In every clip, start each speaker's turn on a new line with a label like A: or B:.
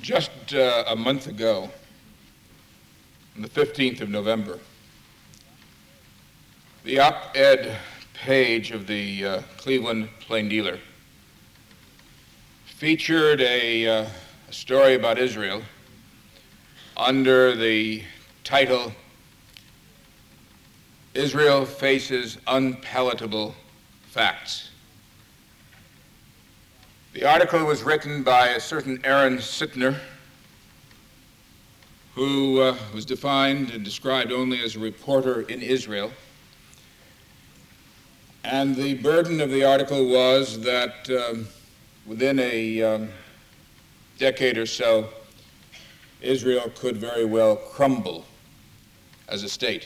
A: Just a month ago, on the 15th of November, the op-ed page of the Cleveland Plain Dealer featured a story about Israel under the title, "Israel Faces Unpalatable Facts." The article was written by a certain Aaron Sittner, who was defined and described only as a reporter in Israel. And the burden of the article was that within a decade or so, Israel could very well crumble as a state.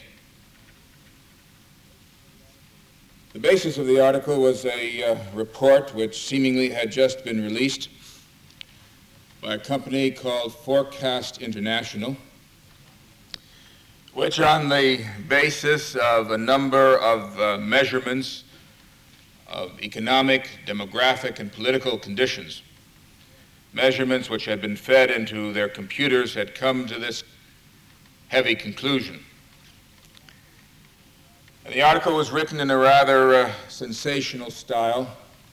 A: The basis of the article was a report which seemingly had just been released by a company called Forecast International, which on the basis of a number of measurements of economic, demographic, and political conditions, measurements which had been fed into their computers, had come to this heavy conclusion. And the article was written in a rather sensational style.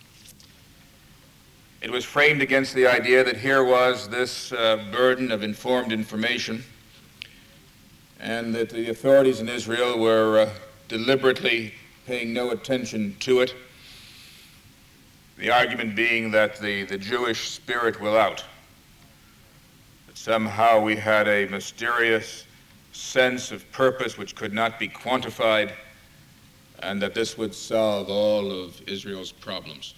A: It was framed against the idea that here was this burden of informed information, and that the authorities in Israel were deliberately paying no attention to it, the argument being that the Jewish spirit will out, that somehow we had a mysterious sense of purpose which could not be quantified, and that this would solve all of Israel's problems.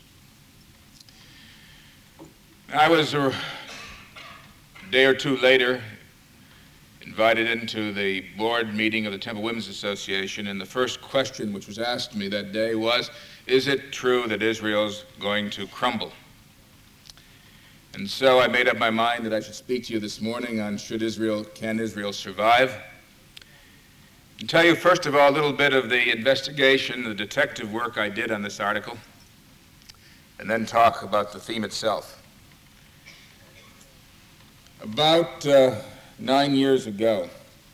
A: I was a day or two later invited into the board meeting of the Temple Women's Association, and the first question which was asked me that day was, is it true that Israel's going to crumble? And so I made up my mind that I should speak to you this morning on can Israel survive? And tell you first of all a little bit of the investigation, the detective work I did on this article, and then talk about the theme itself. About 9 years ago,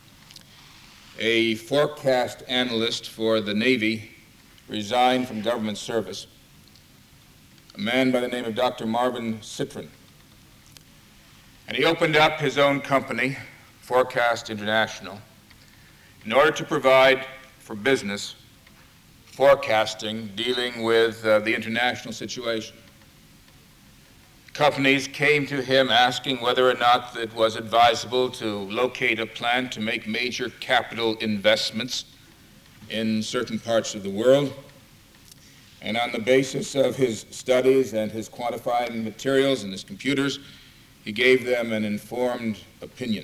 A: a forecast analyst for the Navy resigned from government service, a man by the name of Dr. Marvin Citron. And he opened up his own company, Forecast International, in order to provide for business forecasting dealing with the international situation. Companies came to him asking whether or not it was advisable to locate a plan to make major capital investments in certain parts of the world. And on the basis of his studies and his quantifying materials and his computers, he gave them an informed opinion.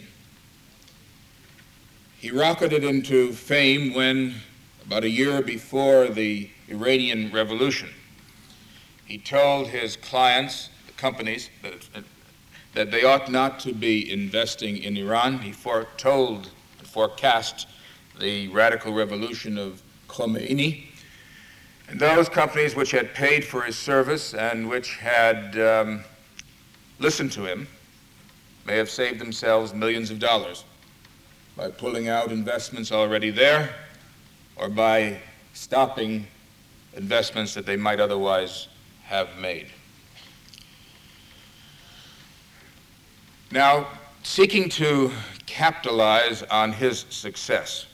A: He rocketed into fame when, about a year before the Iranian Revolution, he told his clients, the companies, that they ought not to be investing in Iran. He foretold and forecast the radical revolution of Khomeini. And those companies which had paid for his service and which had listened to him may have saved themselves millions of dollars by pulling out investments already there or by stopping investments that they might otherwise have made. Now, seeking to capitalize on his success,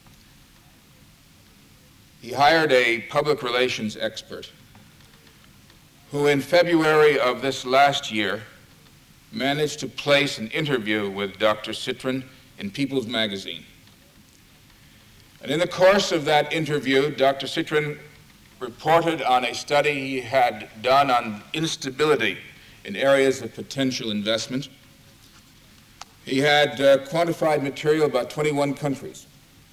A: he hired a public relations expert who in February of this last year managed to place an interview with Dr. Citron in People's Magazine. And in the course of that interview, Dr. Citron reported on a study he had done on instability in areas of potential investment. He had quantified material about 21 countries.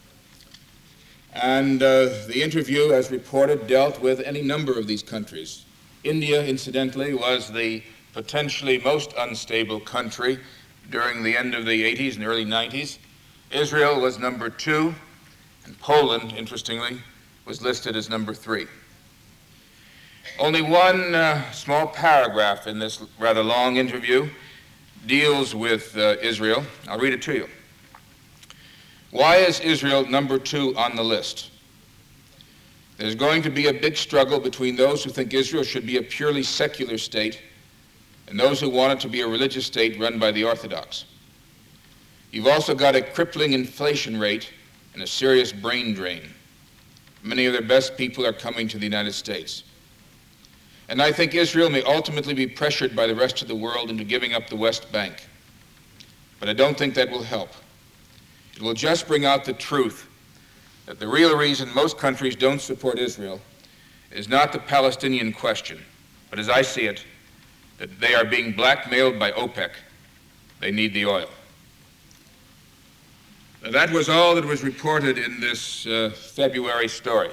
A: And the interview, as reported, dealt with any number of these countries. India, incidentally, was the potentially most unstable country during the end of the 80s and early 90s. Israel was number 2, and Poland, interestingly, was listed as number 3. Only one small paragraph in this rather long interview deals with Israel. I'll read it to you. Why is Israel number 2 on the list? There's going to be a big struggle between those who think Israel should be a purely secular state and those who want it to be a religious state run by the Orthodox. You've also got a crippling inflation rate and a serious brain drain. Many of their best people are coming to the United States. And I think Israel may ultimately be pressured by the rest of the world into giving up the West Bank. But I don't think that will help. It will just bring out the truth that the real reason most countries don't support Israel is not the Palestinian question, but as I see it, that they are being blackmailed by OPEC. They need the oil. Now, that was all that was reported in this February story.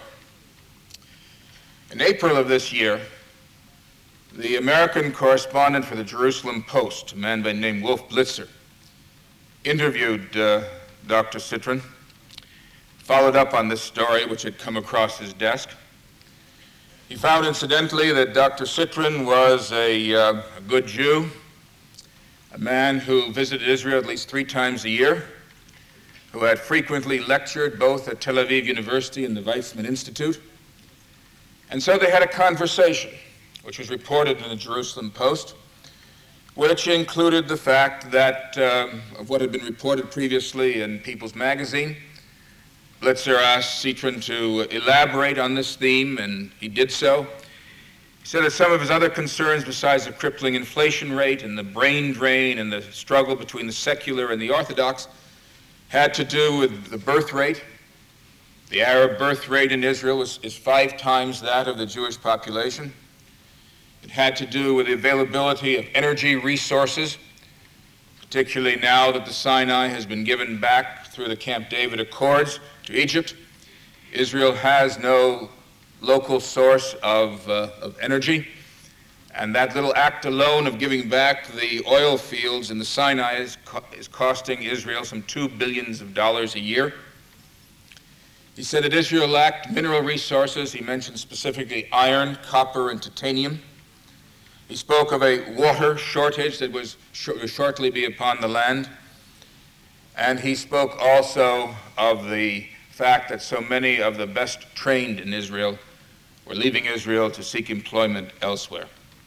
A: In April of this year, the American correspondent for the Jerusalem Post, a man by the name Wolf Blitzer, interviewed Dr. Citrin, followed up on this story which had come across his desk. He found, incidentally, that Dr. Citrin was a good Jew, a man who visited Israel at least 3 times a year, who had frequently lectured both at Tel Aviv University and the Weizmann Institute. And so they had a conversation, which was reported in the Jerusalem Post, which included the fact that of what had been reported previously in People's Magazine. Blitzer asked Citrin to elaborate on this theme, and he did so. He said that some of his other concerns, besides the crippling inflation rate and the brain drain and the struggle between the secular and the Orthodox, had to do with the birth rate. The Arab birth rate in Israel is 5 times that of the Jewish population. It had to do with the availability of energy resources, particularly now that the Sinai has been given back through the Camp David Accords to Egypt. Israel has no local source of energy, and that little act alone of giving back the oil fields in the Sinai is costing Israel some $2 billion a year. He said that Israel lacked mineral resources. He mentioned specifically iron, copper, and titanium. He spoke of a water shortage that was shortly be upon the land. And he spoke also of the fact that so many of the best trained in Israel were leaving Israel to seek employment elsewhere.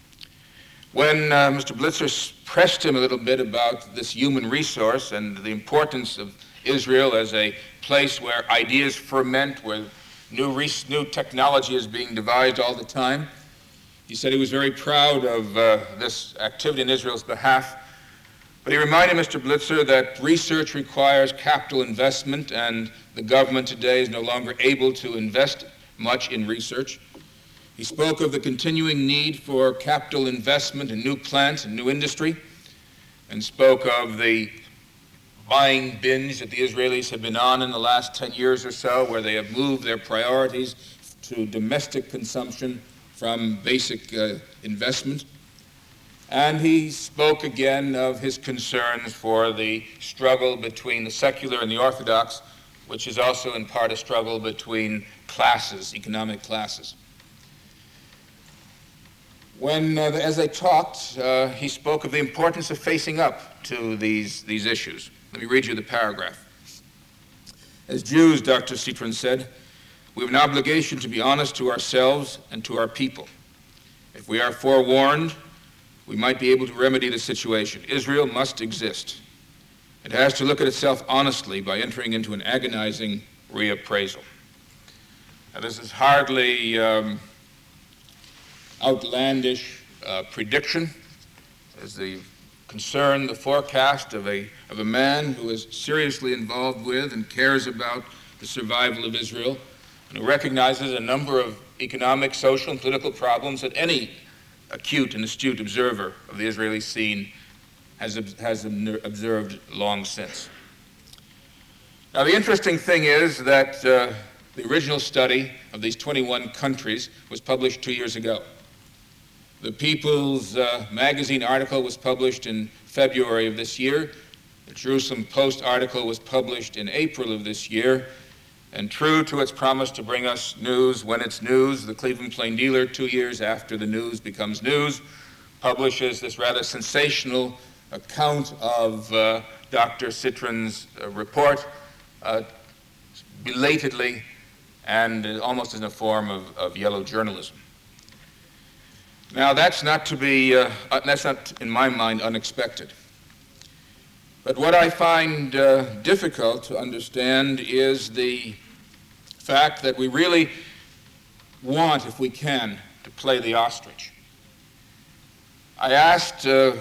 A: When Mr. Blitzer pressed him a little bit about this human resource and the importance of Israel as a place where ideas ferment, where new technology is being devised all the time, he said he was very proud of this activity in Israel's behalf. But he reminded Mr. Blitzer that research requires capital investment, and the government today is no longer able to invest much in research. He spoke of the continuing need for capital investment in new plants and new industry, and spoke of the buying binge that the Israelis have been on in the last 10 years or so, where they have moved their priorities to domestic consumption from basic investment. And he spoke again of his concerns for the struggle between the secular and the Orthodox, which is also in part a struggle between classes, economic classes. When, as they talked, he spoke of the importance of facing up to these issues. Let me read you the paragraph. As Jews, Dr. Citrin said, we have an obligation to be honest to ourselves and to our people. If we are forewarned, we might be able to remedy the situation. Israel must exist. It has to look at itself honestly by entering into an agonizing reappraisal. Now, this is hardly outlandish prediction. As the concern, the forecast of a man who is seriously involved with and cares about the survival of Israel, and who recognizes a number of economic, social, and political problems that any acute and astute observer of the Israeli scene has observed long since. Now, the interesting thing is that the original study of these 21 countries was published 2 years ago. The People's Magazine article was published in February of this year. The Jerusalem Post article was published in April of this year. And true to its promise to bring us news when it's news, the Cleveland Plain Dealer, 2 years after the news becomes news, publishes this rather sensational account of Dr. Citrin's report belatedly and almost in a form of yellow journalism. Now, that's not, in my mind, unexpected. But what I find difficult to understand is the fact that we really want, if we can, to play the ostrich. I asked the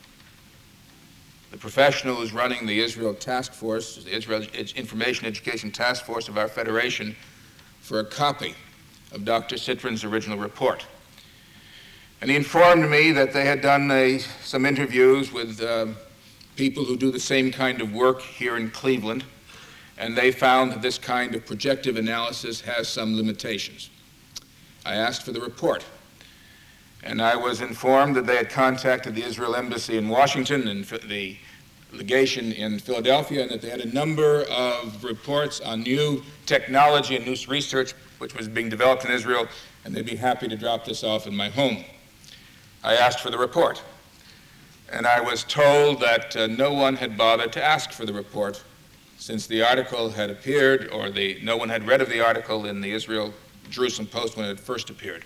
A: professional who's running the Israel Task Force, the Israel Information Education Task Force of our Federation, for a copy of Dr. Citrin's original report. And he informed me that they had done some interviews with people who do the same kind of work here in Cleveland, and they found that this kind of projective analysis has some limitations. I asked for the report, and I was informed that they had contacted the Israel Embassy in Washington and the legation in Philadelphia, and that they had a number of reports on new technology and new research which was being developed in Israel, and they'd be happy to drop this off in my home. I asked for the report, and I was told that no one had bothered to ask for the report since the article had appeared, or no one had read of the article in the Jerusalem Post when it first appeared.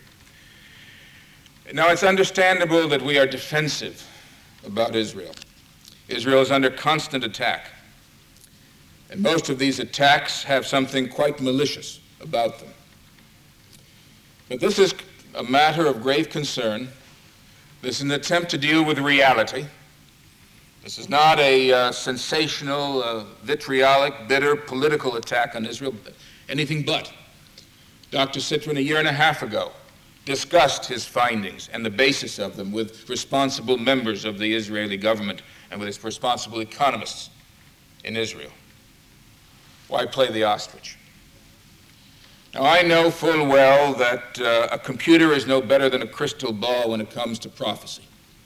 A: Now, it's understandable that we are defensive about Israel. Israel is under constant attack, and most of these attacks have something quite malicious about them. But this is a matter of grave concern. This is an attempt to deal with reality. This is not a sensational, vitriolic, bitter political attack on Israel, anything but. Dr. Citrin, a year and a half ago, discussed his findings and the basis of them with responsible members of the Israeli government and with its responsible economists in Israel. Why play the ostrich? Now, I know full well that a computer is no better than a crystal ball when it comes to prophecy.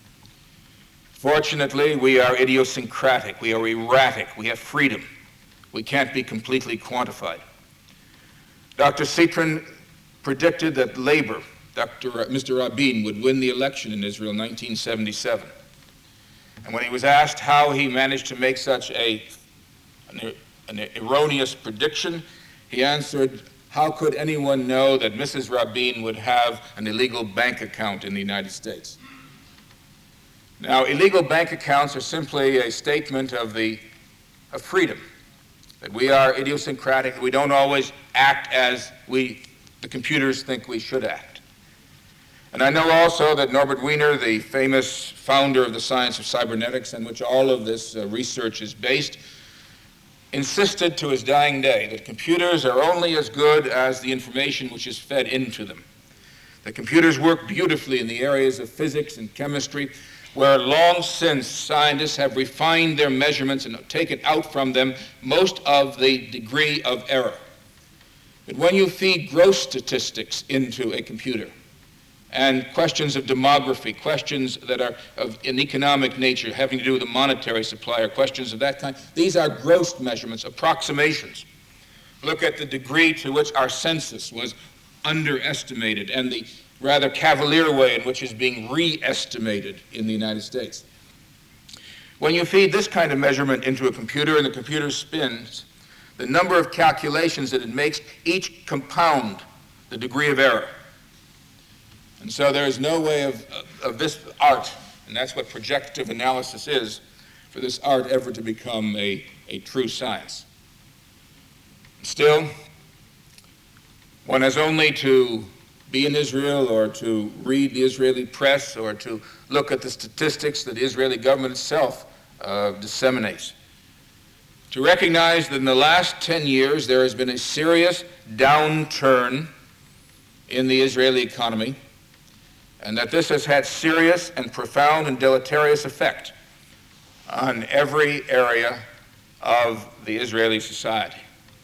A: Fortunately, we are idiosyncratic, we are erratic, we have freedom. We can't be completely quantified. Dr. Citrin predicted that Labor, Mr. Rabin, would win the election in Israel in 1977. And when he was asked how he managed to make such an erroneous prediction, he answered, "How could anyone know that Mrs. Rabin would have an illegal bank account in the United States?" Now, illegal bank accounts are simply a statement of freedom, that we are idiosyncratic, we don't always act as the computers think we should act. And I know also that Norbert Wiener, the famous founder of the science of cybernetics, on which all of this research is based, insisted to his dying day that computers are only as good as the information which is fed into them. The computers work beautifully in the areas of physics and chemistry, where long since scientists have refined their measurements and taken out from them most of the degree of error. But when you feed gross statistics into a computer, and questions of demography, questions that are of an economic nature having to do with the monetary supply, or questions of that kind, these are gross measurements, approximations. Look at the degree to which our census was underestimated and the rather cavalier way in which is being re-estimated in the United States. When you feed this kind of measurement into a computer and the computer spins, the number of calculations that it makes each compound the degree of error. And so there is no way of this art, and that's what projective analysis is, for this art ever to become a true science. Still, one has only to be in Israel or to read the Israeli press or to look at the statistics that the Israeli government itself disseminates to recognize that in the last 10 years there has been a serious downturn in the Israeli economy, and that this has had serious and profound and deleterious effect on every area of the Israeli society.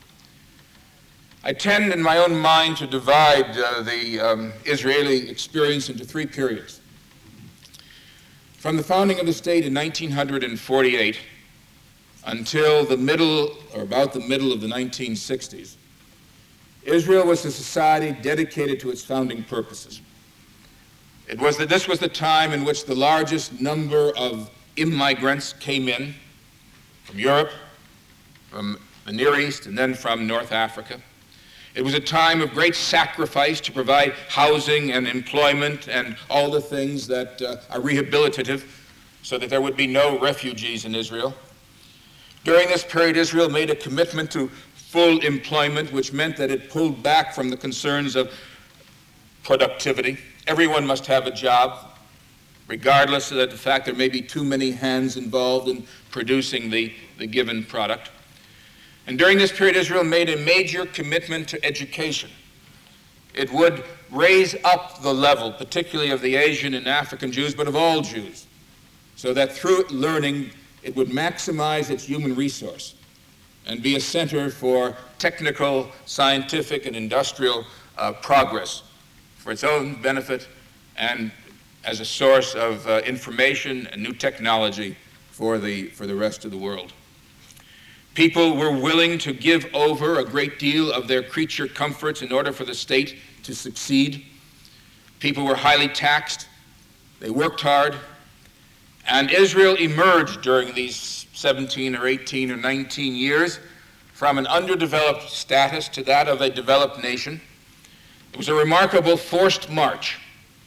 A: I tend in my own mind to divide the Israeli experience into three periods. From the founding of the state in 1948 until the middle, or about the middle of the 1960s, Israel was a society dedicated to its founding purposes. This was the time in which the largest number of immigrants came in from Europe, from the Near East, and then from North Africa. It was a time of great sacrifice to provide housing and employment and all the things that are rehabilitative so that there would be no refugees in Israel. During this period, Israel made a commitment to full employment, which meant that it pulled back from the concerns of productivity. Everyone must have a job, regardless of the fact there may be too many hands involved in producing the given product. And during this period, Israel made a major commitment to education. It would raise up the level, particularly of the Asian and African Jews, but of all Jews, so that through learning, it would maximize its human resource and be a center for technical, scientific, and industrial progress for its own benefit and as a source of information and new technology for the rest of the world. People were willing to give over a great deal of their creature comforts in order for the state to succeed. People were highly taxed. They worked hard. And Israel emerged during these 17 or 18 or 19 years from an underdeveloped status to that of a developed nation. It was a remarkable forced march.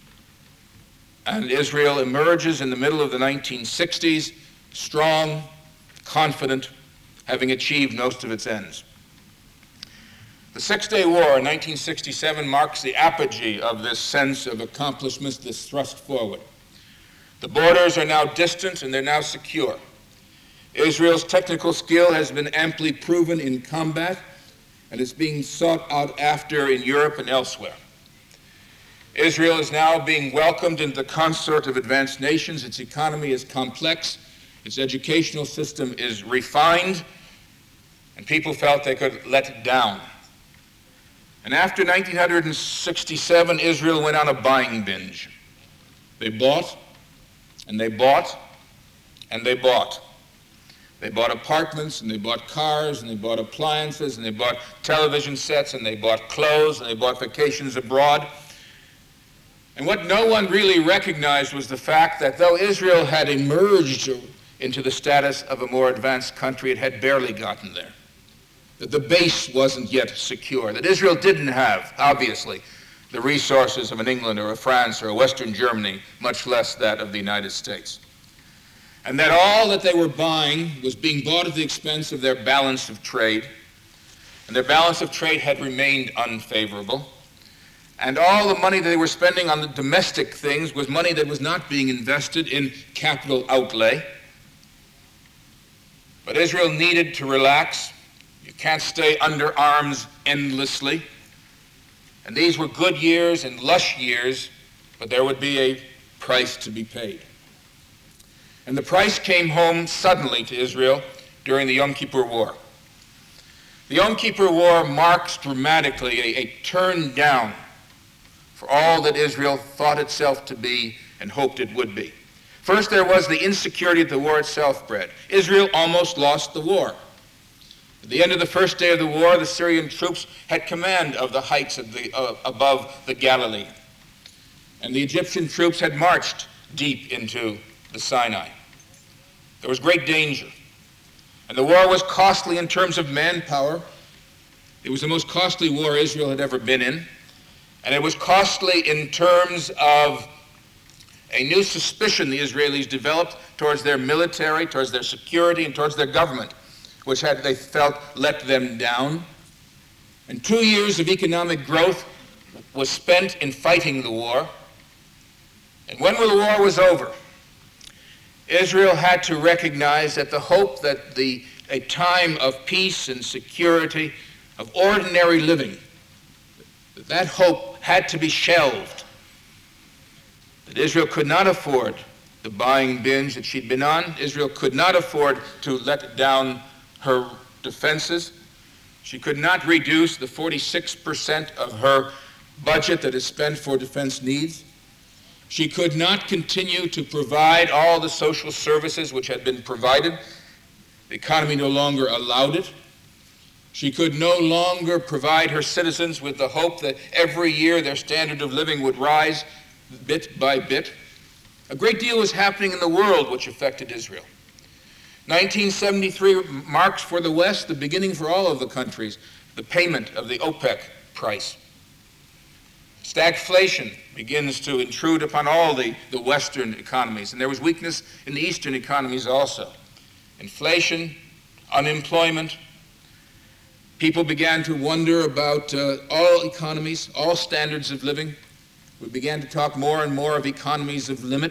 A: And Israel emerges in the middle of the 1960s, strong, confident, having achieved most of its ends. The Six-Day War in 1967 marks the apogee of this sense of accomplishments, this thrust forward. The borders are now distant and they're now secure. Israel's technical skill has been amply proven in combat, and it's being sought out after in Europe and elsewhere. Israel is now being welcomed into the consort of advanced nations. Its economy is complex. Its educational system is refined, and people felt they could let it down. And after 1967, Israel went on a buying binge. They bought, and they bought, and they bought. They bought apartments, and they bought cars, and they bought appliances, and they bought television sets, and they bought clothes, and they bought vacations abroad. And what no one really recognized was the fact that though Israel had emerged into the status of a more advanced country, it had barely gotten there. That the base wasn't yet secure, that Israel didn't have, obviously, the resources of an England or a France or a Western Germany, much less that of the United States. And that all that they were buying was being bought at the expense of their balance of trade, and their balance of trade had remained unfavorable. And all the money that they were spending on the domestic things was money that was not being invested in capital outlay. But Israel needed to relax. You can't stay under arms endlessly. And these were good years and lush years, but there would be a price to be paid. And the price came home suddenly to Israel during the Yom Kippur War. The Yom Kippur War marks dramatically a turn down for all that Israel thought itself to be and hoped it would be. First, there was the insecurity that the war itself bred. Israel almost lost the war. At the end of the first day of the war, the Syrian troops had command of the heights above the Galilee. And the Egyptian troops had marched deep into the Sinai. There was great danger. And the war was costly in terms of manpower. It was the most costly war Israel had ever been in. And it was costly in terms of a new suspicion the Israelis developed towards their military, towards their security, and towards their government, which had, they felt, let them down. And 2 years of economic growth was spent in fighting the war. And when the war was over, Israel had to recognize that the hope that a time of peace and security, of ordinary living, that hope had to be shelved. That Israel could not afford the buying binge that she'd been on. Israel could not afford to let down her defenses. She could not reduce the 46% of her budget that is spent for defense needs. She could not continue to provide all the social services which had been provided. The economy no longer allowed it. She could no longer provide her citizens with the hope that every year their standard of living would rise bit by bit. A great deal was happening in the world which affected Israel. 1973 marks for the West the beginning for all of the countries, the payment of the OPEC price. Stagflation begins to intrude upon all the Western economies, and there was weakness in the Eastern economies also. Inflation, unemployment. People began to wonder about all economies, all standards of living. We began to talk more and more of economies of limit.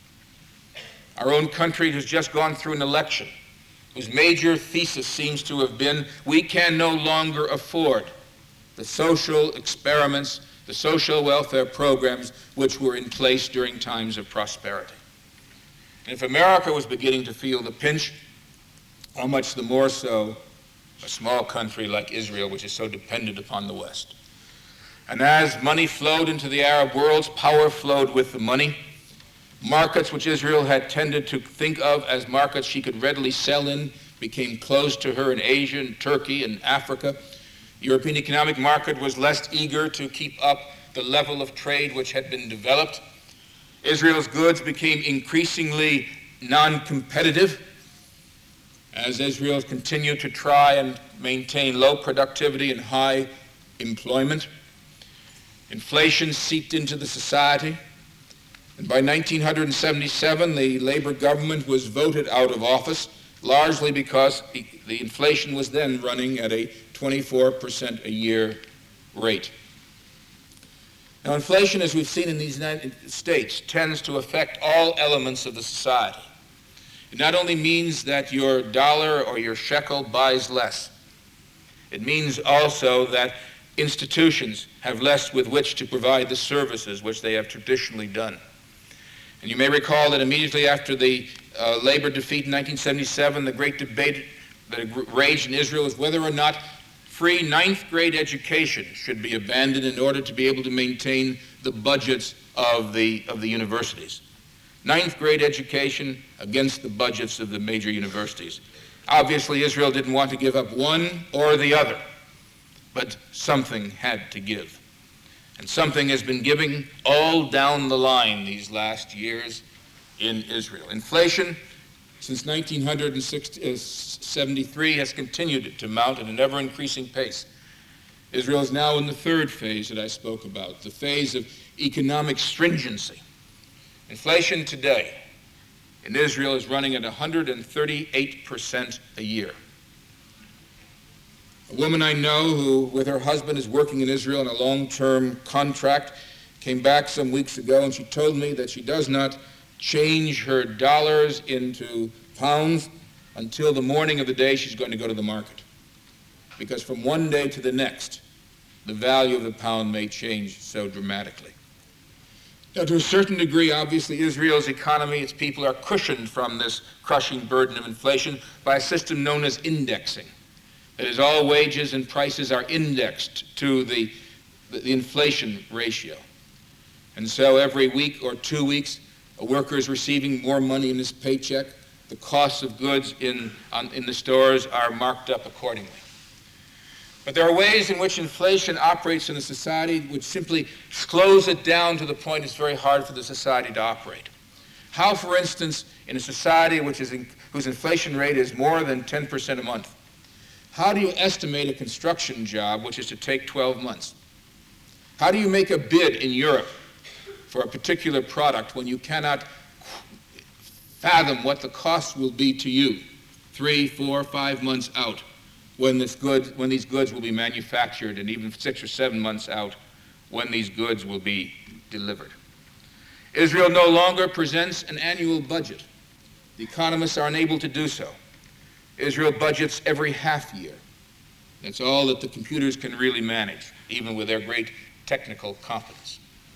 A: Our own country has just gone through an election whose major thesis seems to have been we can no longer afford the social experiments, the social welfare programs which were in place during times of prosperity. And if America was beginning to feel the pinch, how much the more so a small country like Israel, which is so dependent upon the West. And as money flowed into the Arab world, power flowed with the money. Markets which Israel had tended to think of as markets she could readily sell in became closed to her in Asia and Turkey and Africa. The European economic market was less eager to keep up the level of trade which had been developed. Israel's goods became increasingly non-competitive as Israel continued to try and maintain low productivity and high employment. Inflation seeped into the society, and by 1977 the Labor government was voted out of office, largely because the inflation was then running at a 24% a year rate. Now, inflation, as we've seen in these United States, tends to affect all elements of the society. It not only means that your dollar or your shekel buys less, it means also that institutions have less with which to provide the services which they have traditionally done. And you may recall that immediately after the labor defeat in 1977, the great debate that raged in Israel was whether or not free ninth grade education should be abandoned in order to be able to maintain the budgets of the universities. Ninth grade education against the budgets of the major universities. Obviously, Israel didn't want to give up one or the other, but something had to give. And something has been giving all down the line these last years in Israel. Inflation, since 1973, has continued to mount at an ever-increasing pace. Israel is now in the third phase that I spoke about, the phase of economic stringency. Inflation today in Israel is running at 138% a year. A woman I know who, with her husband, is working in Israel on a long-term contract, came back some weeks ago and she told me that she does not change her dollars into pounds until the morning of the day she's going to go to the market. Because from one day to the next, the value of the pound may change so dramatically. Now, to a certain degree, obviously, Israel's economy, its people are cushioned from this crushing burden of inflation by a system known as indexing. That is, all wages and prices are indexed to the inflation ratio. And so every week or 2 weeks, a worker is receiving more money in his paycheck. The costs of goods in the stores are marked up accordingly. But there are ways in which inflation operates in a society which simply slows it down to the point it's very hard for the society to operate. How, for instance, in a society whose inflation rate is more than 10% a month, how do you estimate a construction job which is to take 12 months? How do you make a bid in Europe for a particular product when you cannot fathom what the cost will be to you 3, 4, 5 months out when these goods will be manufactured, and even 6 or 7 months out when these goods will be delivered? Israel no longer presents an annual budget. The economists are unable to do so. Israel budgets every half year. That's all that the computers can really manage, even with their great technical competence.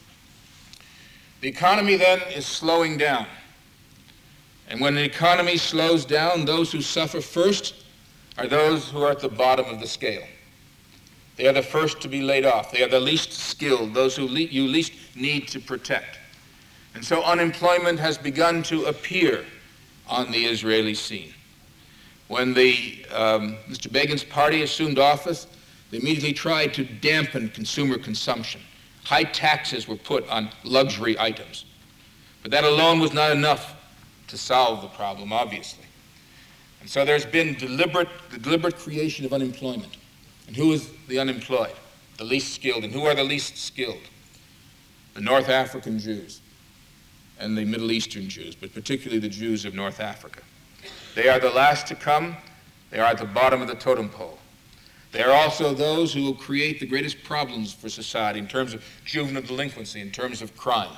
A: The economy then is slowing down. And when the economy slows down, those who suffer first are those who are at the bottom of the scale. They are the first to be laid off. They are the least skilled, those who you least need to protect. And so unemployment has begun to appear on the Israeli scene. When Mr. Begin's party assumed office, they immediately tried to dampen consumer consumption. High taxes were put on luxury items. But that alone was not enough to solve the problem, obviously. And so there's been the deliberate creation of unemployment. And who is the unemployed? The least skilled. And who are the least skilled? The North African Jews and the Middle Eastern Jews, but particularly the Jews of North Africa. They are the last to come. They are at the bottom of the totem pole. They are also those who will create the greatest problems for society in terms of juvenile delinquency, in terms of crime.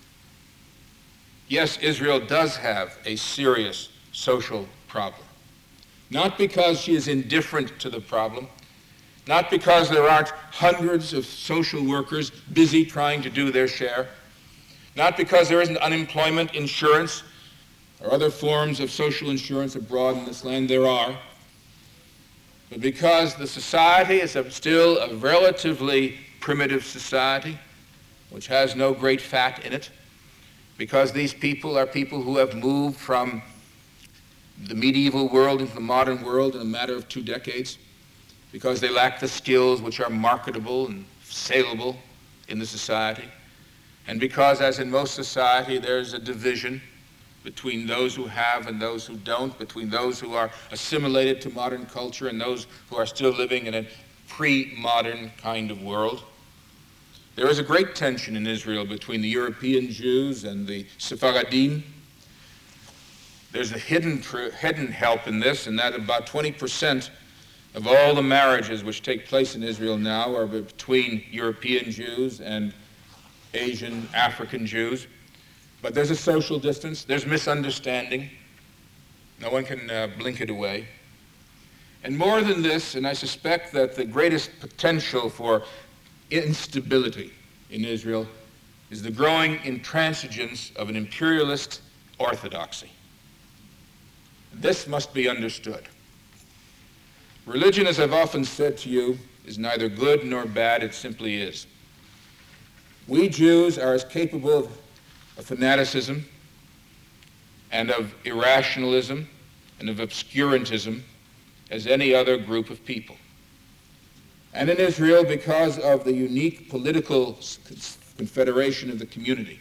A: Yes, Israel does have a serious social problem. Not because she is indifferent to the problem, not because there aren't hundreds of social workers busy trying to do their share, not because there isn't unemployment insurance or other forms of social insurance abroad in this land. There are. But because the society is still a relatively primitive society, which has no great fat in it, because these people are people who have moved from the medieval world into the modern world in a matter of 2 decades, because they lack the skills which are marketable and saleable in the society, and because, as in most society, there's a division between those who have and those who don't, between those who are assimilated to modern culture and those who are still living in a pre-modern kind of world. There is a great tension in Israel between the European Jews and the Sephardim. There's a hidden help in this, in that about 20% of all the marriages which take place in Israel now are between European Jews and Asian, African Jews. But there's a social distance, there's misunderstanding. No one can blink it away. And more than this, and I suspect that the greatest potential for instability in Israel is the growing intransigence of an imperialist orthodoxy. This must be understood. Religion, as I've often said to you, is neither good nor bad, it simply is. We Jews are as capable of fanaticism and of irrationalism and of obscurantism as any other group of people. And in Israel, because of the unique political confederation of the community,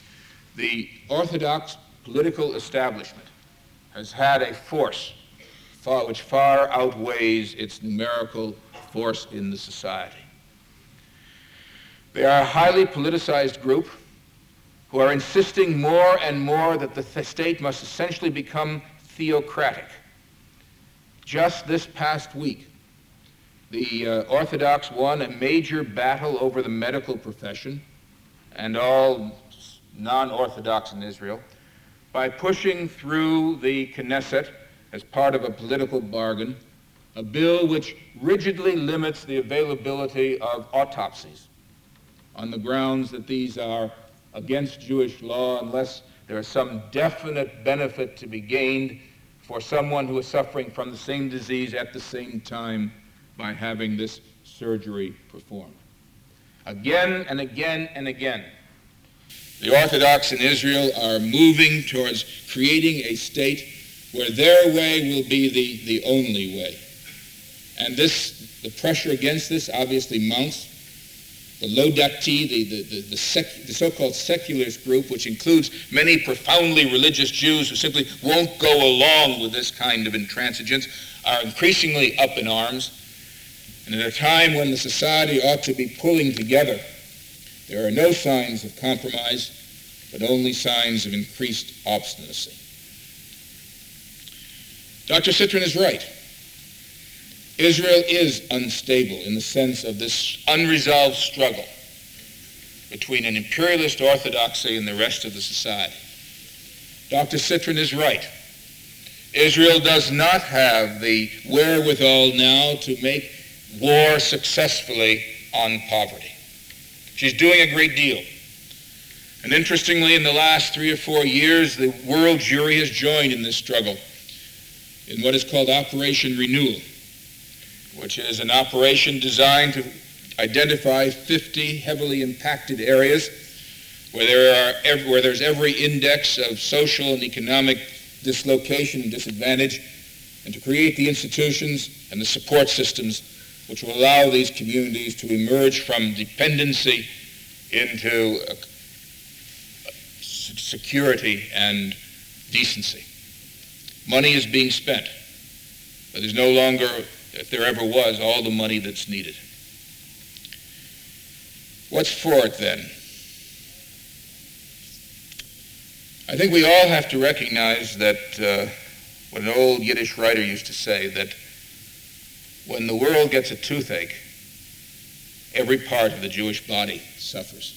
A: the Orthodox political establishment has had a force which far outweighs its numerical force in the society. They are a highly politicized group who are insisting more and more that the state must essentially become theocratic. Just this past week, the Orthodox won a major battle over the medical profession and all non-Orthodox in Israel by pushing through the Knesset, as part of a political bargain, a bill which rigidly limits the availability of autopsies on the grounds that these are against Jewish law unless there is some definite benefit to be gained for someone who is suffering from the same disease at the same time by having this surgery performed. Again and again and again, the Orthodox in Israel are moving towards creating a state where their way will be the only way. And the pressure against this obviously mounts. The Lodakti, the so-called secularist group, which includes many profoundly religious Jews who simply won't go along with this kind of intransigence, are increasingly up in arms. And at a time when the society ought to be pulling together, there are no signs of compromise, but only signs of increased obstinacy. Dr. Citrin is right. Israel is unstable in the sense of this unresolved struggle between an imperialist orthodoxy and the rest of the society. Dr. Citrin is right. Israel does not have the wherewithal now to make war successfully on poverty. She's doing a great deal. And interestingly, in the last 3 or 4 years, the world jury has joined in this struggle in what is called Operation Renewal, which is an operation designed to identify 50 heavily impacted areas where there's every index of social and economic dislocation and disadvantage, and to create the institutions and the support systems which will allow these communities to emerge from dependency into security and decency. Money is being spent, but there's no longer, if there ever was, all the money that's needed. What's for it then? I think we all have to recognize that what an old Yiddish writer used to say, that when the world gets a toothache, every part of the Jewish body suffers.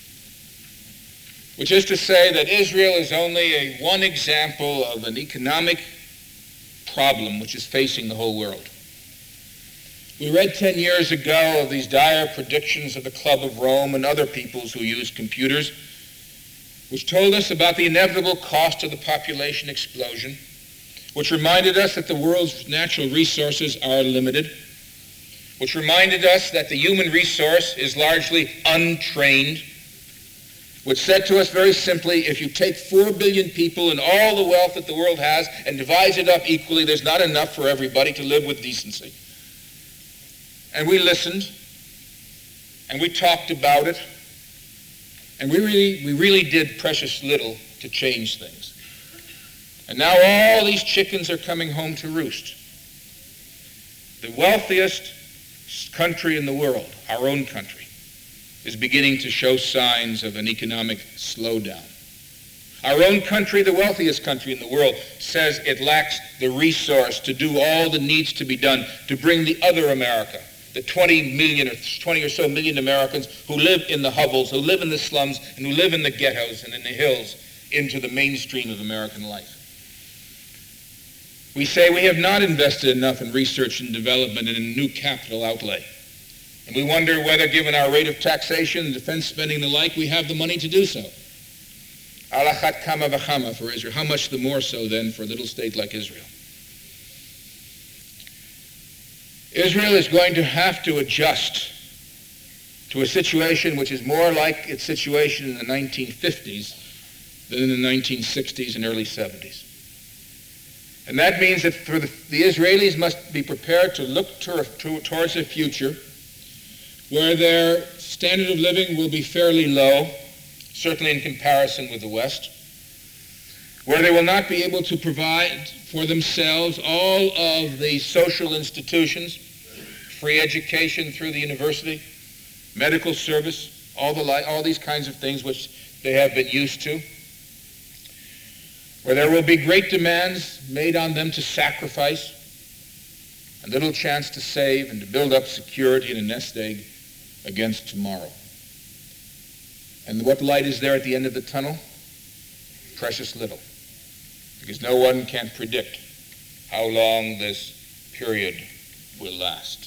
A: Which is to say that Israel is only one example of an economic problem which is facing the whole world. We read 10 years ago of these dire predictions of the Club of Rome and other peoples who use computers, which told us about the inevitable cost of the population explosion, which reminded us that the world's natural resources are limited, which reminded us that the human resource is largely untrained, which said to us very simply, if you take 4 billion people and all the wealth that the world has and divide it up equally, there's not enough for everybody to live with decency. And we listened, and we talked about it, and we really did precious little to change things. And now all these chickens are coming home to roost. The wealthiest country in the world, our own country, is beginning to show signs of an economic slowdown. Our own country, the wealthiest country in the world, says it lacks the resource to do all that needs to be done to bring the other America, the 20 or so million Americans who live in the hovels, who live in the slums, and who live in the ghettos and in the hills, into the mainstream of American life. We say we have not invested enough in research and development and in new capital outlay. And we wonder whether, given our rate of taxation, defense spending, and the like, we have the money to do so. Alachat kama v'chama for Israel. How much the more so, then, for a little state like Israel? Israel is going to have to adjust to a situation which is more like its situation in the 1950s than in the 1960s and early 70s. And that means that for the Israelis must be prepared to look towards a future where their standard of living will be fairly low, certainly in comparison with the West, where they will not be able to provide for themselves all of the social institutions, free education through the university, medical service, all these kinds of things which they have been used to, where there will be great demands made on them to sacrifice, and little chance to save and to build up security in a nest egg against tomorrow. And what light is there at the end of the tunnel? Precious little, because no one can predict how long this period will last.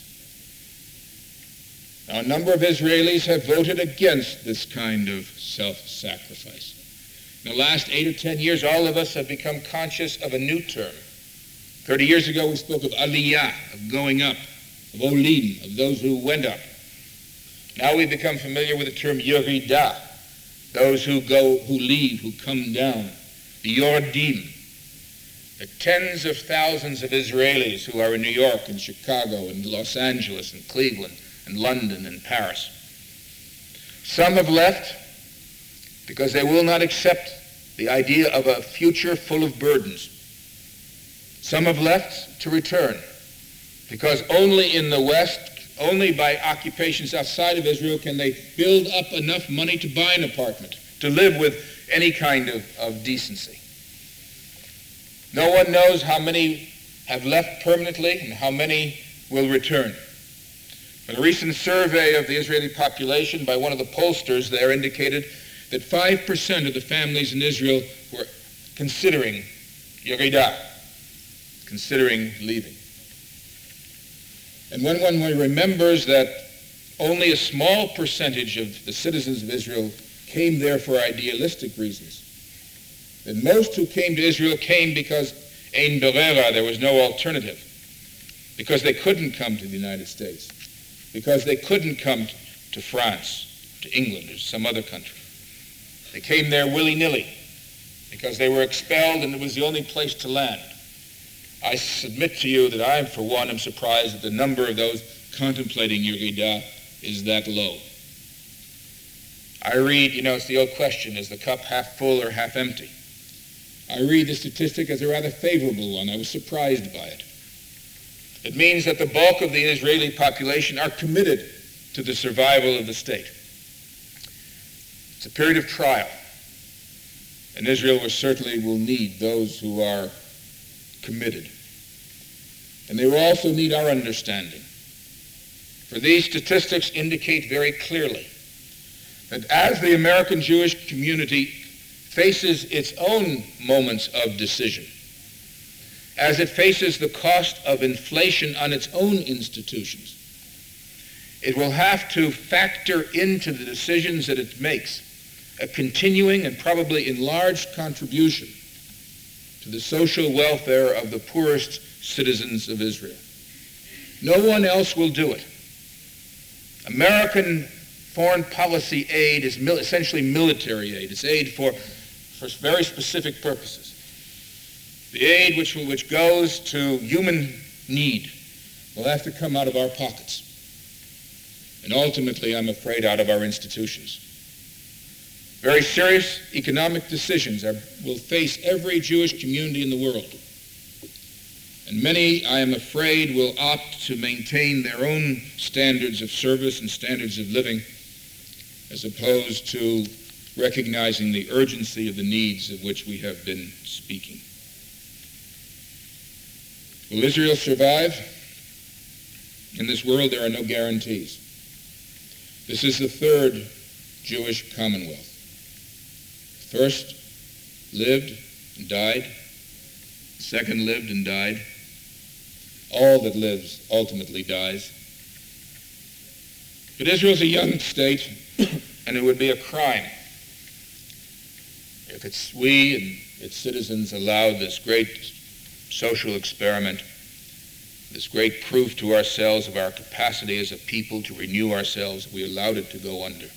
A: Now, a number of Israelis have voted against this kind of self-sacrifice. In the last 8 or 10 years, all of us have become conscious of a new term. 30 years ago, we spoke of aliyah, of going up, of olim, of those who went up. Now we've become familiar with the term yeridah, those who go, who leave, who come down, the yordim, the tens of thousands of Israelis who are in New York and Chicago and Los Angeles and Cleveland and London and Paris. Some have left because they will not accept the idea of a future full of burdens. Some have left to return because only in the West, only by occupations outside of Israel can they build up enough money to buy an apartment, to live with any kind of decency. No one knows how many have left permanently and how many will return. In a recent survey of the Israeli population by one of the pollsters there indicated that 5% of the families in Israel were considering yeridah, considering leaving. And when one remembers that only a small percentage of the citizens of Israel came there for idealistic reasons, that most who came to Israel came because ein berera, there was no alternative, because they couldn't come to the United States, because they couldn't come to France, to England, or some other country. They came there willy-nilly because they were expelled and it was the only place to land. I submit to you that I, for one, am surprised that the number of those contemplating yeridah is that low. I read, it's the old question, is the cup half full or half empty? I read the statistic as a rather favorable one. I was surprised by it. It means that the bulk of the Israeli population are committed to the survival of the state. It's a period of trial, and Israel certainly will need those who are committed. And they will also need our understanding. For these statistics indicate very clearly that as the American Jewish community faces its own moments of decision, as it faces the cost of inflation on its own institutions, it will have to factor into the decisions that it makes a continuing and probably enlarged contribution to the social welfare of the poorest citizens of Israel. No one else will do it. American foreign policy aid is essentially military aid. It's aid for very specific purposes. The aid which goes to human need will have to come out of our pockets. And ultimately, I'm afraid, out of our institutions. Very serious economic decisions will face every Jewish community in the world. And many, I am afraid, will opt to maintain their own standards of service and standards of living as opposed to recognizing the urgency of the needs of which we have been speaking. Will Israel survive? In this world, there are no guarantees. This is the third Jewish commonwealth. The first lived and died. The second lived and died. All that lives ultimately dies. But Israel is a young state, and it would be a crime if we and its citizens allowed this great social experiment, this great proof to ourselves of our capacity as a people to renew ourselves, if we allowed it to go under.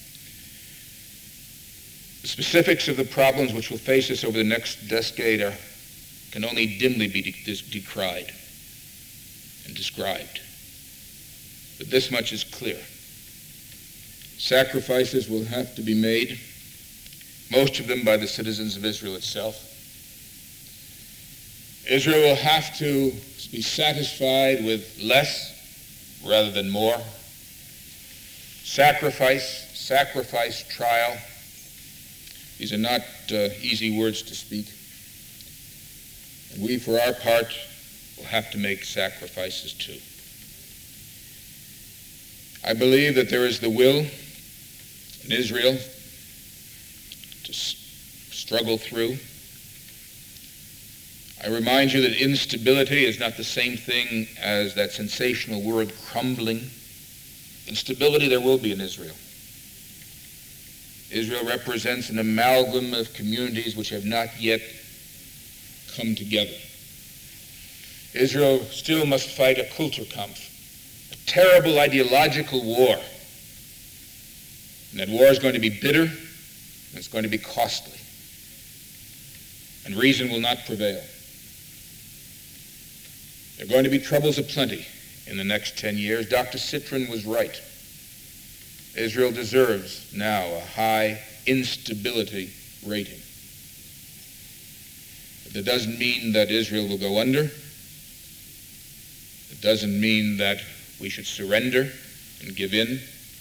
A: The specifics of the problems which will face us over the next decade can only dimly be decried and described. But this much is clear. Sacrifices will have to be made, most of them by the citizens of Israel itself. Israel will have to be satisfied with less rather than more. Sacrifice, trial. These are not easy words to speak. And we, for our part, will have to make sacrifices too. I believe that there is the will in Israel to struggle through. I remind you that instability is not the same thing as that sensational word crumbling. Instability there will be in Israel. Israel represents an amalgam of communities which have not yet come together. Israel still must fight a Kulturkampf, a terrible ideological war. And that war is going to be bitter, and it's going to be costly. And reason will not prevail. There are going to be troubles aplenty in the next 10 years. Dr. Citrin was right. Israel deserves now a high instability rating. But that doesn't mean that Israel will go under. It doesn't mean that we should surrender and give in.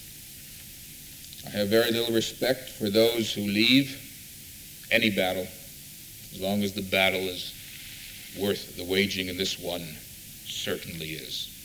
A: I have very little respect for those who leave any battle, as long as the battle is worth the waging, and this one certainly is.